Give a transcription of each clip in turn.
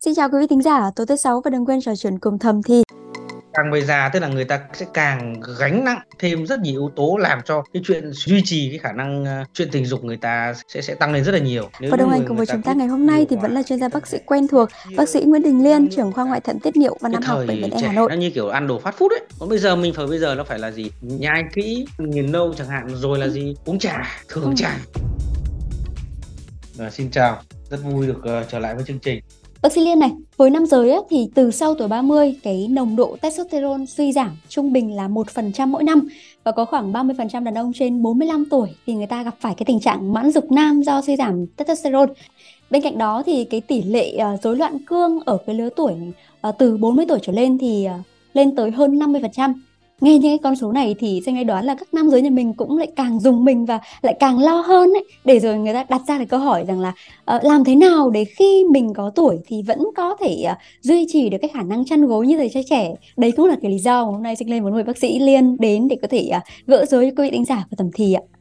Xin chào quý vị thính giả, tối thứ sáu và đừng quên trò chuyện cùng Thầm Thì. Càng về già tức là người ta sẽ càng gánh nặng thêm rất nhiều yếu tố làm cho cái chuyện duy trì cái khả năng chuyện tình dục người ta sẽ tăng lên rất là nhiều nếu Và như đồng hành người cùng người với ta chúng ta biết ngày hôm nay điều thì vẫn là hòa chuyên cái gia cơ bác sĩ thể. quen thuộc, bác sĩ Nguyễn Đình Liên, trưởng khoa ngoại thận tiết niệu và Cái nam học Bệnh viện thời E Hà trẻ Nội. nó như kiểu ăn đồ fast food ấy, còn bây giờ mình phải bây giờ nó phải là gì, nhai kỹ nghiền nâu chẳng hạn, rồi là gì, uống trà, Ừ. thưởng trà. Xin chào, rất vui được trở lại với chương trình. Bác sĩ Liên này, với nam giới á, thì từ sau tuổi 30, cái nồng độ testosterone suy giảm trung bình là 1% mỗi năm. Và có khoảng 30% đàn ông trên 45 tuổi thì người ta gặp phải cái tình trạng mãn dục nam do suy giảm testosterone. Bên cạnh đó thì cái tỷ lệ rối loạn cương ở cái lứa tuổi từ 40 tuổi trở lên thì lên tới hơn 50%. Nghe những cái con số này thì Danh Ngay đoán là các nam giới nhà mình cũng lại càng dùng mình và lại càng lo hơn ấy. Để rồi người ta đặt ra cái câu hỏi rằng là làm thế nào để khi mình có tuổi thì vẫn có thể duy trì được cái khả năng chăn gối như thời trai trẻ. Đấy cũng là cái lý do mà hôm nay Danh Lên muốn mời bác sĩ Liên đến để có thể gỡ rối cho quý vị đánh giả của Tầm Thì ạ.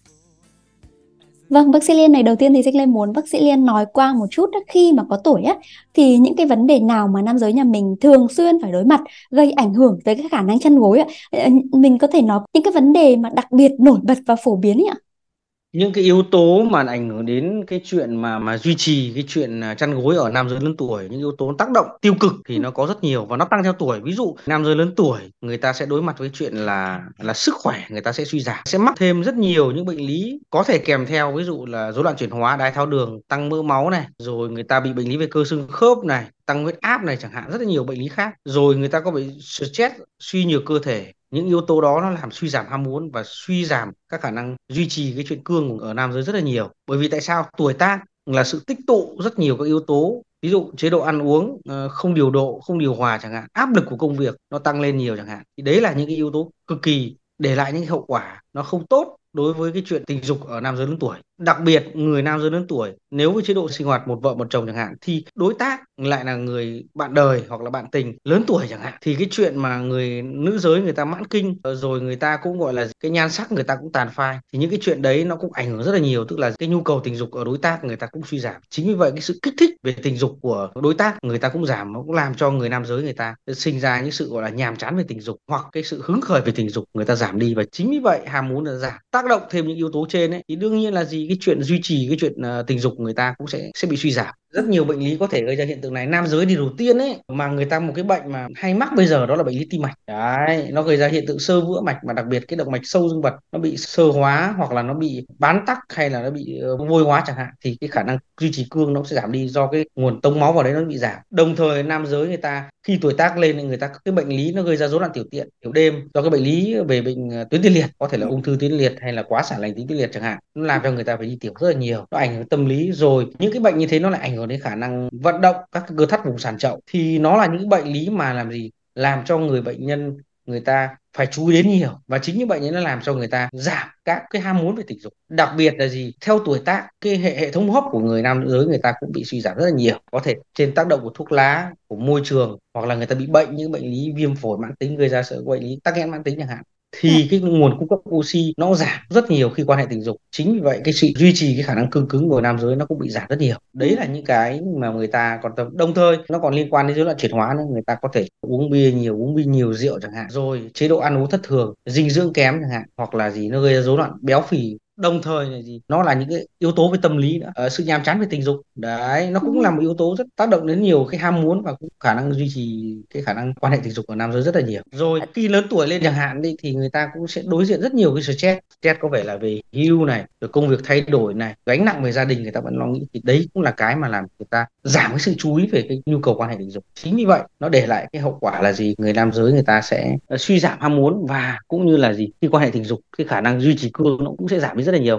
Vâng, bác sĩ Liên này, đầu tiên thì Danh Lê muốn bác sĩ Liên nói qua một chút á, khi mà có tuổi á thì những cái vấn đề nào mà nam giới nhà mình thường xuyên phải đối mặt gây ảnh hưởng tới cái khả năng chăn gối ạ. Mình có thể nói những cái vấn đề mà đặc biệt nổi bật và phổ biến ấy ạ. Những cái yếu tố mà ảnh hưởng đến cái chuyện mà duy trì cái chuyện chăn gối ở nam giới lớn tuổi, những yếu tố tác động tiêu cực thì nó có rất nhiều và nó tăng theo tuổi. Ví dụ nam giới lớn tuổi người ta sẽ đối mặt với chuyện là sức khỏe người ta sẽ suy giảm, sẽ mắc thêm rất nhiều những bệnh lý có thể kèm theo, ví dụ là rối loạn chuyển hóa, đái tháo đường, tăng mỡ máu này, rồi người ta bị bệnh lý về cơ xương khớp này, tăng huyết áp này chẳng hạn, rất là nhiều bệnh lý khác. Rồi người ta có bị stress, suy nhược cơ thể. Những yếu tố đó nó làm suy giảm ham muốn và suy giảm các khả năng duy trì cái chuyện cương ở nam giới rất là nhiều. Bởi vì tại sao? Tuổi tác là sự tích tụ rất nhiều các yếu tố, ví dụ chế độ ăn uống không điều độ, không điều hòa chẳng hạn, áp lực của công việc nó tăng lên nhiều chẳng hạn, thì đấy là những cái yếu tố cực kỳ để lại những hậu quả nó không tốt đối với cái chuyện tình dục ở nam giới lớn tuổi. Đặc biệt người nam giới lớn tuổi nếu với chế độ sinh hoạt một vợ một chồng chẳng hạn, thì đối tác lại là người bạn đời hoặc là bạn tình lớn tuổi chẳng hạn, thì cái chuyện mà người nữ giới người ta mãn kinh, rồi người ta cũng gọi là cái nhan sắc người ta cũng tàn phai, thì những cái chuyện đấy nó cũng ảnh hưởng rất là nhiều, tức là cái nhu cầu tình dục ở đối tác người ta cũng suy giảm. Chính vì vậy cái sự kích thích về tình dục của đối tác người ta cũng giảm, nó cũng làm cho người nam giới người ta sinh ra những sự gọi là nhàm chán về tình dục, hoặc cái sự hứng khởi về tình dục người ta giảm đi, và chính vì vậy ham muốn là giảm. Tác động thêm những yếu tố trên ấy thì đương nhiên là gì, cái chuyện duy trì cái chuyện tình dục của người ta cũng sẽ bị suy giảm. Rất nhiều bệnh lý có thể gây ra hiện tượng này. Nam giới thì đầu tiên ấy mà người ta một cái bệnh mà hay mắc bây giờ đó là bệnh lý tim mạch đấy, nó gây ra hiện tượng xơ vữa mạch, mà đặc biệt cái động mạch sâu dương vật nó bị xơ hóa, hoặc là nó bị bán tắc, hay là nó bị vôi hóa chẳng hạn, thì cái khả năng duy trì cương nó sẽ giảm đi do cái nguồn tống máu vào đấy nó bị giảm. Đồng thời nam giới người ta khi tuổi tác lên thì người ta cái bệnh lý nó gây ra rối loạn tiểu tiện tiểu đêm, do cái bệnh lý về bệnh tuyến tiền liệt, có thể là ung thư tuyến liệt hay là quá sản lành tuyến tiền liệt chẳng hạn, nó làm cho người ta phải đi tiểu rất là nhiều, nó ảnh hưởng tâm lý. Rồi những cái bệnh như thế nó lại ảnh hưởng đến khả năng vận động các cái cơ thắt vùng sàn chậu, thì nó là những bệnh lý mà làm gì, làm cho người bệnh nhân người ta phải chú ý đến nhiều, và chính những bệnh ấy nó làm cho người ta giảm các cái ham muốn về tình dục. Đặc biệt là gì, theo tuổi tác cái hệ thống hô hấp của người nam giới người ta cũng bị suy giảm rất là nhiều, có thể trên tác động của thuốc lá, của môi trường, hoặc là người ta bị bệnh những bệnh lý viêm phổi mãn tính gây ra sự bệnh lý tắc nghẽn mãn tính chẳng hạn, Dạ. thì cái nguồn cung cấp oxy nó giảm rất nhiều khi quan hệ tình dục. Chính vì vậy cái sự duy trì cái khả năng cương cứng của nam giới nó cũng bị giảm rất nhiều. Đấy là những cái mà người ta còn tâm. Đồng thời nó còn liên quan đến rối loạn chuyển hóa nữa, người ta có thể uống bia nhiều, uống bia nhiều rượu chẳng hạn, rồi chế độ ăn uống thất thường, dinh dưỡng kém chẳng hạn, hoặc là gì, nó gây ra rối loạn béo phì. Đồng thời là gì, nó là những cái yếu tố về tâm lý nữa, sự nhàm chán về tình dục đấy, nó cũng là một yếu tố rất tác động đến nhiều cái ham muốn và cũng khả năng duy trì cái khả năng quan hệ tình dục của nam giới rất là nhiều. Rồi khi lớn tuổi lên chẳng hạn đi, thì người ta cũng sẽ đối diện rất nhiều cái stress có vẻ là về hưu này, rồi công việc thay đổi này, gánh nặng về gia đình người ta vẫn lo nghĩ, thì đấy cũng là cái mà làm người ta giảm cái sự chú ý về cái nhu cầu quan hệ tình dục. Chính vì vậy nó để lại cái hậu quả là gì, người nam giới người ta sẽ suy giảm ham muốn, và cũng như là gì, khi quan hệ tình dục cái khả năng duy trì cương nó cũng sẽ giảm đi rất là nhiều.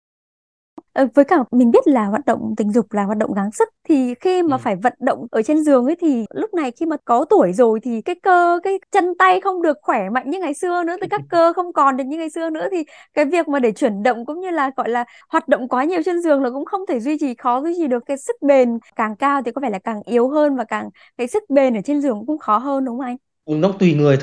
Với cả mình biết là hoạt động tình dục là hoạt động gắng sức thì khi mà Ừ. phải vận động ở trên giường ấy thì lúc này khi mà có tuổi rồi thì cái cơ, cái chân tay không được khỏe mạnh như ngày xưa nữa, thì các cơ không còn được như ngày xưa nữa, thì cái việc mà để chuyển động cũng như là gọi là hoạt động quá nhiều trên giường là cũng không thể duy trì, khó duy trì được. Cái sức bền càng cao thì có vẻ là càng yếu hơn, và càng cái sức bền ở trên giường cũng khó hơn, đúng không anh? Nó tùy người thôi.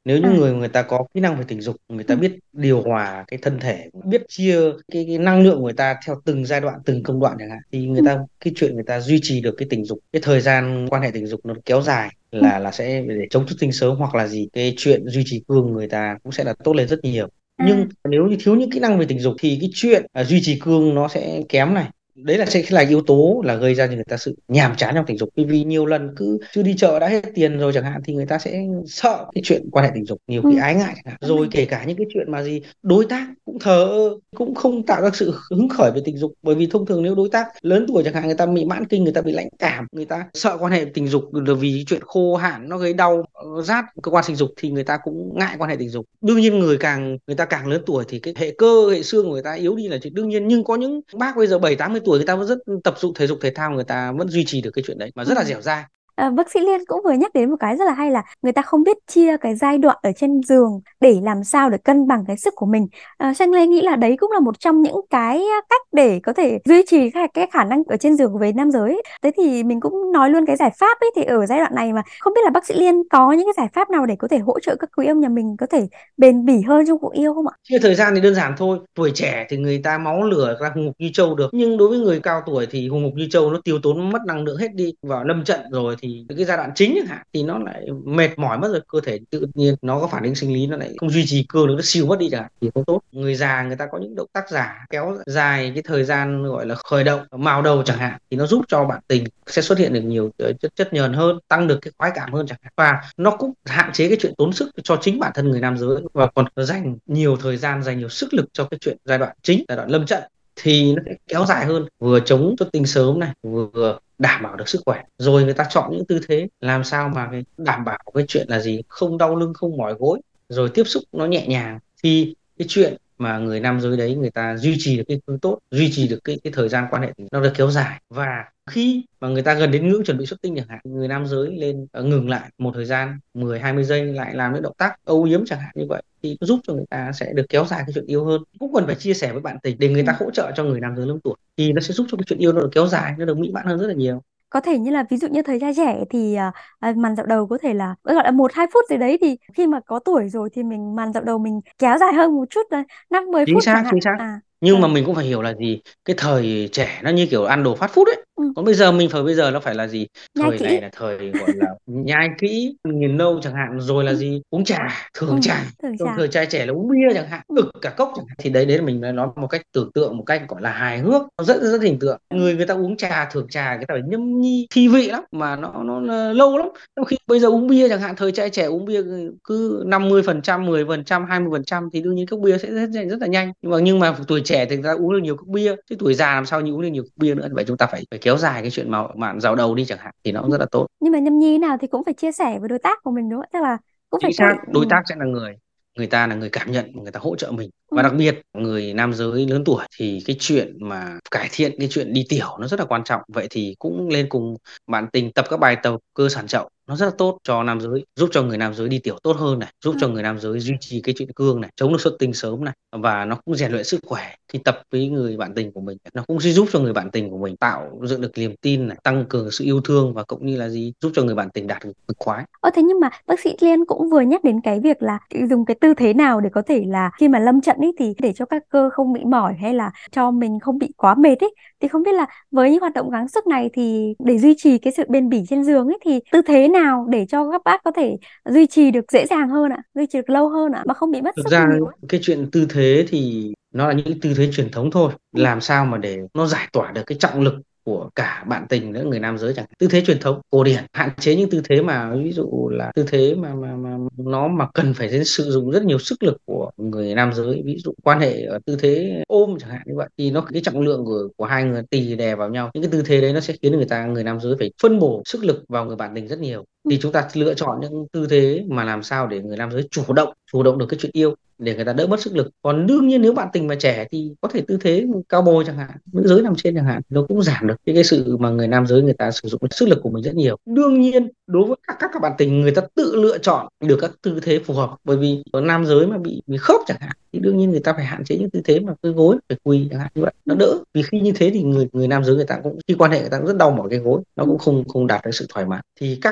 Nếu như À, người ta có kỹ năng về tình dục, người ta biết điều hòa cái thân thể, biết chia cái năng lượng của người ta theo từng giai đoạn, từng công đoạn chẳng hạn, thì người ừ, ta cái chuyện người ta duy trì được cái tình dục, cái thời gian quan hệ tình dục nó kéo dài, ừ, là sẽ để chống xuất tinh sớm hoặc là gì, cái chuyện duy trì cương người ta cũng sẽ là tốt lên rất nhiều. à. Nhưng nếu như thiếu những kỹ năng về tình dục thì cái chuyện duy trì cương nó sẽ kém này. Đấy là sẽ là yếu tố là gây ra cho người ta sự nhàm chán trong tình dục, vì nhiều lần cứ chưa đi chợ đã hết tiền rồi chẳng hạn, thì người ta sẽ sợ cái chuyện quan hệ tình dục, nhiều Ừ. khi ái ngại chẳng hạn. Rồi Mình kể cả những cái chuyện mà gì đối tác cũng thờ ơ, cũng không tạo ra sự hứng khởi về tình dục, bởi vì thông thường nếu đối tác lớn tuổi chẳng hạn, người ta bị mãn kinh, người ta bị lãnh cảm, người ta sợ quan hệ tình dục là vì chuyện khô hạn nó gây đau rát cơ quan sinh dục, thì người ta cũng ngại quan hệ tình dục. Đương nhiên người ta càng lớn tuổi thì cái hệ cơ hệ xương của người ta yếu đi là chuyện đương nhiên, nhưng có những bác bây giờ 70-80 tuổi người ta vẫn rất tập dụng thể dục thể thao, người ta vẫn duy trì được cái chuyện đấy mà ừ. rất là dẻo dai. Bác sĩ Liên cũng vừa nhắc đến một cái rất là hay là người ta không biết chia cái giai đoạn ở trên giường để làm sao để cân bằng cái sức của mình. Sang Lê nghĩ là đấy cũng là một trong những cái cách để có thể duy trì cái khả năng ở trên giường của với nam giới ấy. Thế thì mình cũng nói luôn cái giải pháp ấy, thì ở giai đoạn này mà không biết là bác sĩ Liên có những cái giải pháp nào để có thể hỗ trợ các quý ông nhà mình có thể bền bỉ hơn trong cuộc yêu không ạ? Chia thời gian thì đơn giản thôi. Tuổi trẻ thì người ta máu lửa ra hùng ngục như trâu được, nhưng đối với người cao tuổi thì hùng ngục như trâu nó tiêu tốn mất năng lượng hết đi, vào lâm trận rồi thì cái giai đoạn chính chẳng hạn thì nó lại mệt mỏi mất rồi, cơ thể tự nhiên nó có phản ứng sinh lý, nó lại không duy trì cương được, nó siêu mất đi chẳng hạn thì không tốt. Người già người ta có những động tác giả kéo dài cái thời gian gọi là khởi động mào đầu chẳng hạn, thì nó giúp cho bạn tình sẽ xuất hiện được nhiều chất nhờn hơn, tăng được cái khoái cảm hơn chẳng hạn, và nó cũng hạn chế cái chuyện tốn sức cho chính bản thân người nam giới, và còn dành nhiều thời gian, dành nhiều sức lực cho cái chuyện giai đoạn chính, giai đoạn lâm trận, thì nó sẽ kéo dài hơn, vừa chống xuất tinh sớm này, vừa đảm bảo được sức khỏe. Rồi người ta chọn những tư thế làm sao mà cái đảm bảo cái chuyện là gì, không đau lưng, không mỏi gối, rồi tiếp xúc nó nhẹ nhàng, thì cái chuyện mà người nam giới đấy người ta duy trì được cái cương tốt, duy trì được cái thời gian quan hệ nó được kéo dài. Và khi mà người ta gần đến ngưỡng chuẩn bị xuất tinh chẳng hạn, người nam giới lên ngừng lại một thời gian 10-20 giây, lại làm những động tác âu yếm chẳng hạn, như vậy thì nó giúp cho người ta sẽ được kéo dài cái chuyện yêu hơn. Cũng cần phải chia sẻ với bạn tình để người Ừ. ta hỗ trợ cho người nam giới lớn tuổi, thì nó sẽ giúp cho cái chuyện yêu nó được kéo dài, nó được mỹ mãn hơn rất là nhiều. Có thể như là ví dụ như thời trai trẻ thì màn dạo đầu có thể là gọi là 1-2 phút gì đấy, thì khi mà có tuổi rồi thì mình màn dạo đầu mình kéo dài hơn một chút, 5-10 phút chẳng hạn. Chính xác. À, Nhưng mà vâng. mình cũng phải hiểu là gì, cái thời trẻ nó như kiểu ăn đồ fast food ấy, Ừ, còn bây giờ mình phải, bây giờ nó phải là gì, nhai thời kỹ. này là thời gọi là nhai kỹ nghiền nâu chẳng hạn, rồi là Ừ, gì, uống trà, ừ, thưởng trà. thường Còn trà. thời trai trẻ là uống bia chẳng hạn, Ừ, cả cốc chẳng hạn, thì đấy là mình nói một cách tưởng tượng, một cách gọi là hài hước, nó rất rất hình tượng. Người ta uống trà thưởng trà, người ta phải nhâm nhi thi vị lắm mà nó lâu lắm. Trong khi bây giờ uống bia chẳng hạn, thời trai trẻ uống bia cứ 50%, 10%, 20% thì đương nhiên cốc bia sẽ rất là nhanh. Nhưng mà tuổi trẻ thì người ta uống được nhiều cốc bia, chứ tuổi già làm sao như uống được nhiều cốc bia nữa. Vậy chúng ta phải kéo dài cái chuyện mà mạn rào đầu đi chẳng hạn, thì nó cũng rất là tốt. nhưng mà nhâm nhi nào thì cũng phải chia sẻ với đối tác của mình đúng không ạ? Tức là cũng phải Chính xác, tự. đối tác sẽ là người ta là người cảm nhận, người ta hỗ trợ mình. Ừ, Và đặc biệt người nam giới lớn tuổi thì cái chuyện mà cải thiện cái chuyện đi tiểu nó rất là quan trọng. Vậy thì cũng lên cùng bạn tình tập các bài tập cơ sản chậu, nó rất là tốt cho nam giới, giúp cho người nam giới đi tiểu tốt hơn này, giúp ừ. cho người nam giới duy trì cái chuyện cương này, chống được xuất tinh sớm này, và nó cũng rèn luyện sức khỏe. Khi tập với người bạn tình của mình, nó cũng sẽ giúp cho người bạn tình của mình tạo dựng được niềm tin này, tăng cường sự yêu thương, và cũng như là gì, giúp cho người bạn tình đạt được cực khoái. Thế nhưng mà bác sĩ Liên cũng vừa nhắc đến cái việc là dùng cái tư thế nào để có thể là khi mà lâm trận ấy thì để cho các cơ không bị mỏi hay là cho mình không bị quá mệt ấy, thì không biết là với những hoạt động gắng sức này thì để duy trì cái sự bền bỉ trên giường ấy thì tư thế nào để cho các bác có thể duy trì được dễ dàng hơn ạ, duy trì được lâu hơn ạ mà không bị mất Thực sức ra nhiều ấy. cái chuyện tư thế thì nó là những tư thế truyền thống thôi, Ừ, làm sao mà để nó giải tỏa được cái trọng lực của cả bạn tình nữa, người nam giới chẳng hạn. Tư thế truyền thống cổ điển, hạn chế những tư thế mà ví dụ là tư thế mà nó mà cần phải đến sử dụng rất nhiều sức lực của người nam giới, ví dụ quan hệ ở tư thế ôm chẳng hạn, như vậy thì nó cái trọng lượng của hai người tì đè vào nhau, những cái tư thế đấy nó sẽ khiến người nam giới phải phân bổ sức lực vào người bạn tình rất nhiều. ừ, Thì chúng ta lựa chọn những tư thế mà làm sao để người nam giới chủ động được cái chuyện yêu, để người ta đỡ mất sức lực. Còn đương nhiên nếu bạn tình mà trẻ thì có thể tư thế cao bồi chẳng hạn, nữ giới nằm trên chẳng hạn, nó cũng giảm được cái sự mà người nam giới người ta sử dụng sức lực của mình rất nhiều. Đương nhiên đối với các bạn tình, người ta tự lựa chọn được các tư thế phù hợp, bởi vì ở nam giới mà bị khớp chẳng hạn thì đương nhiên người ta phải hạn chế những tư thế mà cái gối phải quỳ chẳng hạn, như vậy ừ, nó đỡ. Vì khi như thế thì người nam giới người ta cũng khi quan hệ người ta cũng rất đau mỏi cái gối, nó ừ. cũng không không đạt được sự thoải mái. Thì các bạn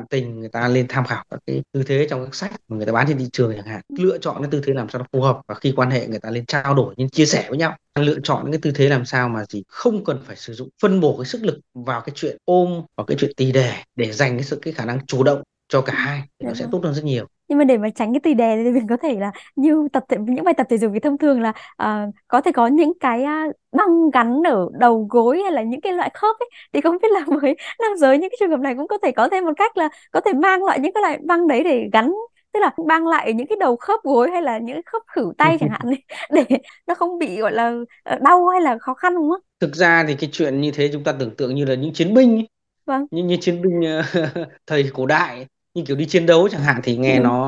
tình người ta lên tham khảo các cái tư thế trong các sách mà người ta bán trên thị trường chẳng hạn, lựa chọn cái tư thế làm sao nó phù hợp, và khi quan hệ người ta lên trao đổi, nên chia sẻ với nhau, lựa chọn những cái tư thế làm sao mà gì không cần phải sử dụng phân bổ cái sức lực vào cái chuyện ôm, vào cái chuyện tì đè, để dành cái khả năng chủ động cho cả hai thì Dạ nó sẽ vâng. tốt hơn rất nhiều. Nhưng mà để mà tránh cái tì đè thì mình có thể là như những bài tập thể dục thì thông thường là có thể có những cái băng gắn ở đầu gối hay là những cái loại khớp ấy, thì không biết là với nam giới những cái trường hợp này cũng có thể có thêm một cách là có thể mang lại những cái loại băng đấy để gắn, tức là băng lại ở những cái đầu khớp gối hay là những cái khớp khuỷu tay chẳng hạn ấy, để nó không bị gọi là đau hay là khó khăn đúng không? Thực ra thì cái chuyện như thế chúng ta tưởng tượng như là những chiến binh ấy, Vâng. như chiến binh thời cổ đại ấy, như kiểu đi chiến đấu chẳng hạn, thì nghe Ừ.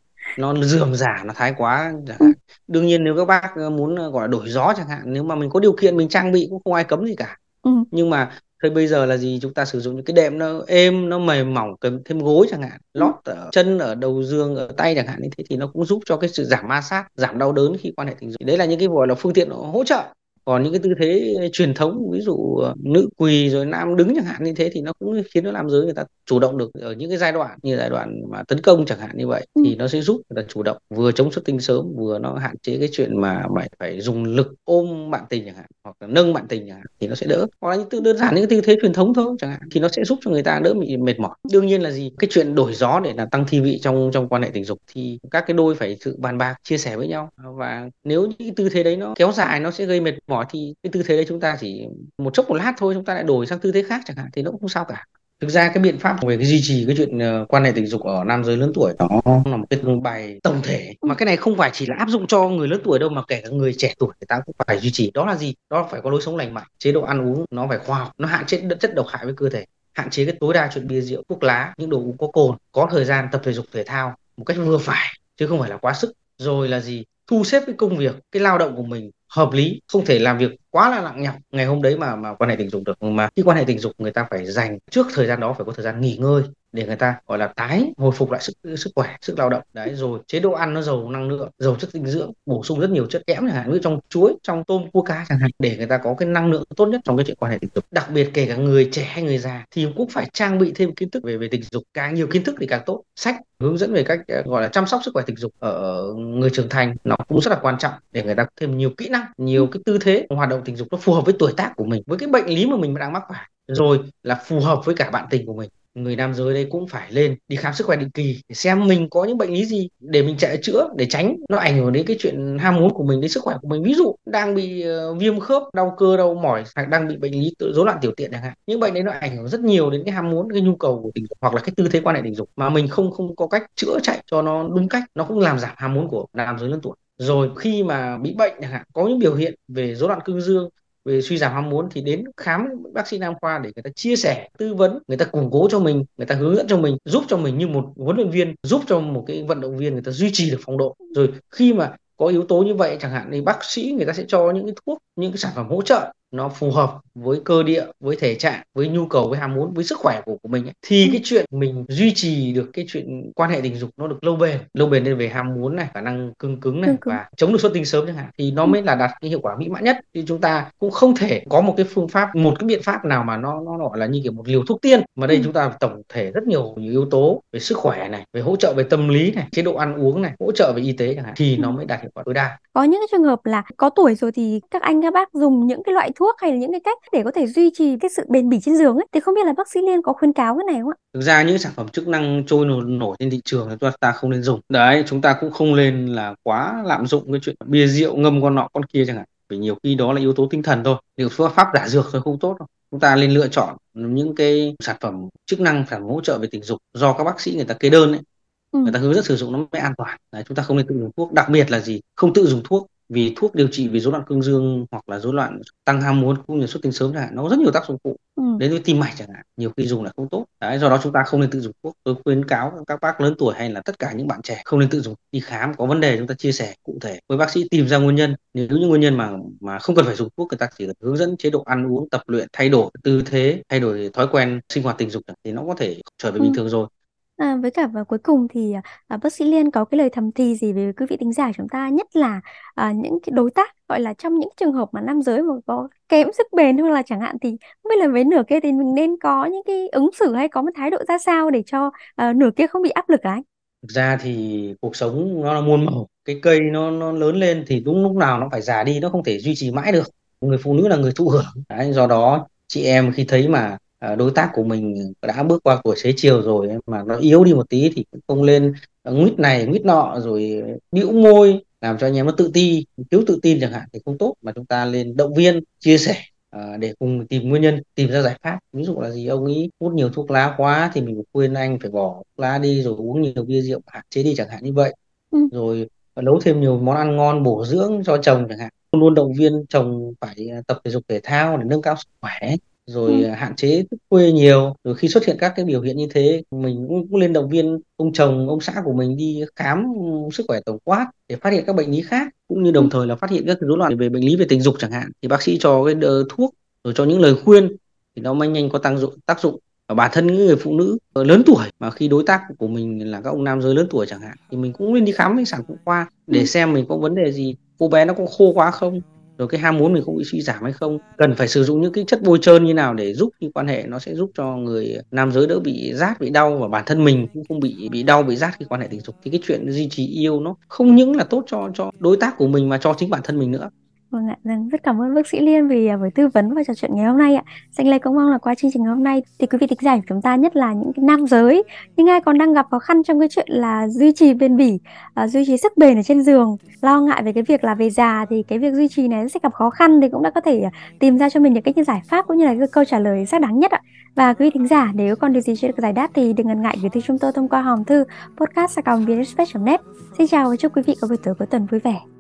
nó rườm rà, nó thái quá chẳng Ừ. hạn. Đương nhiên nếu các bác muốn gọi là đổi gió chẳng hạn, nếu mà mình có điều kiện mình trang bị cũng không ai cấm gì cả. Ừ. Nhưng mà thời bây giờ là gì, chúng ta sử dụng những cái đệm nó êm, nó mềm mỏng, kèm thêm gối chẳng hạn, Ừ. lót ở chân, ở đầu giường, ở tay chẳng hạn, như thế thì nó cũng giúp cho cái sự giảm ma sát, giảm đau đớn khi quan hệ tình dục. Đấy là những cái gọi là phương tiện hỗ trợ. Còn những cái tư thế truyền thống, ví dụ nữ quỳ rồi nam đứng chẳng hạn, như thế thì nó cũng khiến cho nam giới người ta chủ động được ở những cái giai đoạn như giai đoạn mà tấn công chẳng hạn, như vậy Ừ. thì nó sẽ giúp người ta chủ động, vừa chống xuất tinh sớm, vừa nó hạn chế cái chuyện mà phải dùng lực ôm bạn tình chẳng hạn, hoặc là nâng bạn tình chẳng hạn, thì nó sẽ đỡ. Hoặc là những đơn giản những cái tư thế truyền thống thôi chẳng hạn, thì nó sẽ giúp cho người ta đỡ bị mệt mỏi. Đương nhiên là gì, cái chuyện đổi gió để là tăng thi vị trong trong quan hệ tình dục thì các cái đôi phải sự bàn bạc chia sẻ với nhau, và nếu những cái tư thế đấy nó kéo dài, nó sẽ gây mệt mỏi, thì cái tư thế đấy chúng ta chỉ một chốc một lát thôi, chúng ta lại đổi sang tư thế khác chẳng hạn, thì nó cũng không sao cả. Thực ra cái biện pháp về cái duy trì cái chuyện quan hệ tình dục ở nam giới lớn tuổi, nó là một cái bài tổng thể, Ừ. mà cái này không phải chỉ là áp dụng cho người lớn tuổi đâu, mà kể cả người trẻ tuổi người ta cũng phải duy trì. Đó là gì, đó là phải có lối sống lành mạnh, chế độ ăn uống nó phải khoa học, nó hạn chế chất độc hại với cơ thể, hạn chế cái tối đa chuyện bia rượu thuốc lá, những đồ uống có cồn, có thời gian tập thể dục thể thao một cách vừa phải chứ không phải là quá sức. Rồi là gì, thu xếp cái công việc, cái lao động của mình hợp lý, không thể làm việc quá là nặng nhọc ngày hôm đấy mà quan hệ tình dục được. Mà khi quan hệ tình dục người ta phải dành trước thời gian đó, phải có thời gian nghỉ ngơi để người ta gọi là tái hồi phục lại sức khỏe, sức lao động đấy. Rồi chế độ ăn nó giàu năng lượng, giàu chất dinh dưỡng, bổ sung rất nhiều chất kẽm chẳng hạn, như trong chuối, trong tôm, cua cá chẳng hạn, để người ta có cái năng lượng tốt nhất trong cái chuyện quan hệ tình dục. Đặc biệt kể cả người trẻ hay người già thì cũng phải trang bị thêm kiến thức về tình dục, càng nhiều kiến thức thì càng tốt. Sách hướng dẫn về cách gọi là chăm sóc sức khỏe tình dục ở người trưởng thành nó cũng rất là quan trọng, để người ta có thêm nhiều kỹ năng, nhiều cái tư thế hoạt động tình dục nó phù hợp với tuổi tác của mình, với cái bệnh lý mà mình đang mắc phải, rồi là phù hợp với cả bạn tình của mình. Người nam giới đây cũng phải lên đi khám sức khỏe định kỳ để xem mình có những bệnh lý gì để mình chạy chữa, để tránh nó ảnh hưởng đến cái chuyện ham muốn của mình, đến sức khỏe của mình. Ví dụ đang bị viêm khớp, đau cơ, đau mỏi, hoặc đang bị bệnh lý rối loạn tiểu tiện chẳng hạn, những bệnh đấy nó ảnh hưởng rất nhiều đến cái ham muốn, cái nhu cầu của tình dục, hoặc là cái tư thế quan hệ tình dục mà mình không không có cách chữa chạy cho nó đúng cách, nó cũng làm giảm ham muốn của nam giới lớn tuổi. Rồi khi mà bị bệnh chẳng hạn, có những biểu hiện về rối loạn cương dương, về suy giảm ham muốn, thì đến khám bác sĩ nam khoa để người ta chia sẻ, tư vấn, người ta củng cố cho mình, người ta hướng dẫn cho mình, giúp cho mình như một huấn luyện viên, giúp cho một cái vận động viên người ta duy trì được phong độ. Rồi khi mà có yếu tố như vậy chẳng hạn, thì bác sĩ người ta sẽ cho những cái thuốc, những cái sản phẩm hỗ trợ nó phù hợp với cơ địa, với thể trạng, với nhu cầu, với ham muốn, với sức khỏe của mình ấy. Thì Ừ. cái chuyện mình duy trì được cái chuyện quan hệ tình dục nó được lâu bền lên về ham muốn này, khả năng cương cứng này, Cương cứng. và chống được xuất tinh sớm chẳng hạn, thì nó Ừ. mới là đạt cái hiệu quả mỹ mãn nhất. Thì chúng ta cũng không thể có một cái phương pháp, một cái biện pháp nào mà nó gọi là như kiểu một liều thuốc tiên, mà Ừ. đây chúng ta tổng thể rất nhiều yếu tố về sức khỏe này, về hỗ trợ về tâm lý này, chế độ ăn uống này, hỗ trợ về y tế chẳng hạn, thì Ừ. nó mới đạt hiệu quả tối đa. Có những cái trường hợp là có tuổi rồi thì các anh các bác dùng những cái loại thuốc hay là những cái cách để có thể duy trì cái sự bền bỉ trên giường ấy, thì không biết là bác sĩ Liên có khuyến cáo cái này không ạ? Thực ra những sản phẩm chức năng trôi nổi trên thị trường thì chúng ta không nên dùng. Đấy, chúng ta cũng không nên là quá lạm dụng cái chuyện bia rượu ngâm con nọ con kia chẳng hạn. Vì nhiều khi đó là yếu tố tinh thần thôi, liệu pháp giả dược thôi không tốt đâu. Chúng ta nên lựa chọn những cái sản phẩm chức năng, sản phẩm hỗ trợ về tình dục do các bác sĩ người ta kê đơn ấy, Ừ. người ta hướng dẫn sử dụng nó mới an toàn. Đấy, chúng ta không nên tự dùng thuốc, đặc biệt là gì, không tự dùng thuốc, vì thuốc điều trị về rối loạn cương dương hoặc là rối loạn tăng ham muốn cũng như xuất tinh sớm chẳng hạn, nó có rất nhiều tác dụng phụ Ừ. đến với tim mạch chẳng hạn, nhiều khi dùng là không tốt. Đấy, do đó chúng ta không nên tự dùng thuốc. Tôi khuyến cáo các bác lớn tuổi hay là tất cả những bạn trẻ không nên tự dùng. Đi khám có vấn đề chúng ta chia sẻ cụ thể với bác sĩ, tìm ra nguyên nhân. Nếu như nguyên nhân mà không cần phải dùng thuốc, người ta chỉ cần hướng dẫn chế độ ăn uống, tập luyện, thay đổi tư thế, thay đổi thói quen sinh hoạt tình dục thì nó có thể trở về Ừ. bình thường rồi. Với cả và cuối cùng thì bác sĩ Liên có cái lời thầm thì gì về quý vị thính giả chúng ta, nhất là những cái đối tác gọi là trong những trường hợp mà nam giới mà có kém sức bền hoặc là chẳng hạn, thì không biết là với nửa kia thì mình nên có những cái ứng xử hay có một thái độ ra sao để cho nửa kia không bị áp lực ấy? Thực ra thì cuộc sống nó là muôn màu, cái cây nó lớn lên thì đúng lúc nào nó phải già đi, nó không thể duy trì mãi được. Người phụ nữ là người thụ hưởng đấy, do đó chị em khi thấy mà đối tác của mình đã bước qua tuổi xế chiều rồi ấy, mà nó yếu đi một tí thì cũng không lên nguyết này nguyết nọ rồi bĩu môi làm cho anh em nó tự ti, thiếu tự tin chẳng hạn thì không tốt, mà chúng ta lên động viên chia sẻ để cùng tìm nguyên nhân, tìm ra giải pháp. Ví dụ là gì, ông ấy hút nhiều thuốc lá quá thì mình cũng khuyên anh phải bỏ thuốc lá đi, rồi uống nhiều bia rượu hạn chế đi chẳng hạn như vậy, Ừ. rồi nấu thêm nhiều món ăn ngon bổ dưỡng cho chồng chẳng hạn, luôn luôn động viên chồng phải tập thể dục thể thao để nâng cao sức khỏe, rồi Ừ. hạn chế thức khuya nhiều. Rồi khi xuất hiện các cái biểu hiện như thế, mình cũng lên động viên ông chồng ông xã của mình đi khám sức khỏe tổng quát để phát hiện các bệnh lý khác, cũng như Ừ. đồng thời là phát hiện các rối loạn về bệnh lý về tình dục chẳng hạn, thì bác sĩ cho cái thuốc rồi cho những lời khuyên thì nó mới nhanh có tác dụng. Và bản thân những người phụ nữ lớn tuổi mà khi đối tác của mình là các ông nam giới lớn tuổi chẳng hạn, thì mình cũng nên đi khám với sản phụ khoa để Ừ. xem mình có vấn đề gì, cô bé nó có khô quá không, rồi cái ham muốn mình cũng bị suy giảm hay không, cần phải sử dụng những cái chất bôi trơn như nào để giúp khi quan hệ nó sẽ giúp cho người nam giới đỡ bị rát bị đau, và bản thân mình cũng không bị đau bị rát khi quan hệ tình dục. Thì cái chuyện duy trì yêu nó không những là tốt cho đối tác của mình mà cho chính bản thân mình nữa. Vâng ạ, vâng, rất cảm ơn bác sĩ Liên vì buổi tư vấn và trò chuyện ngày hôm nay ạ. Danh Lê cũng mong là qua chương trình ngày hôm nay thì quý vị thính giả của chúng ta, nhất là những cái nam giới, những ai còn đang gặp khó khăn trong cái chuyện là duy trì bền bỉ, duy trì sức bền ở trên giường, lo ngại về cái việc là về già thì cái việc duy trì này sẽ gặp khó khăn, thì cũng đã có thể tìm ra cho mình được cái giải pháp cũng như là cái câu trả lời xác đáng nhất ạ. Và quý vị thính giả nếu còn điều gì chưa được giải đáp thì đừng ngần ngại gửi thư chúng tôi thông qua hòm thư podcast@vietexpress.net. Xin chào và chúc quý vị có buổi tối cuối tuần vui vẻ.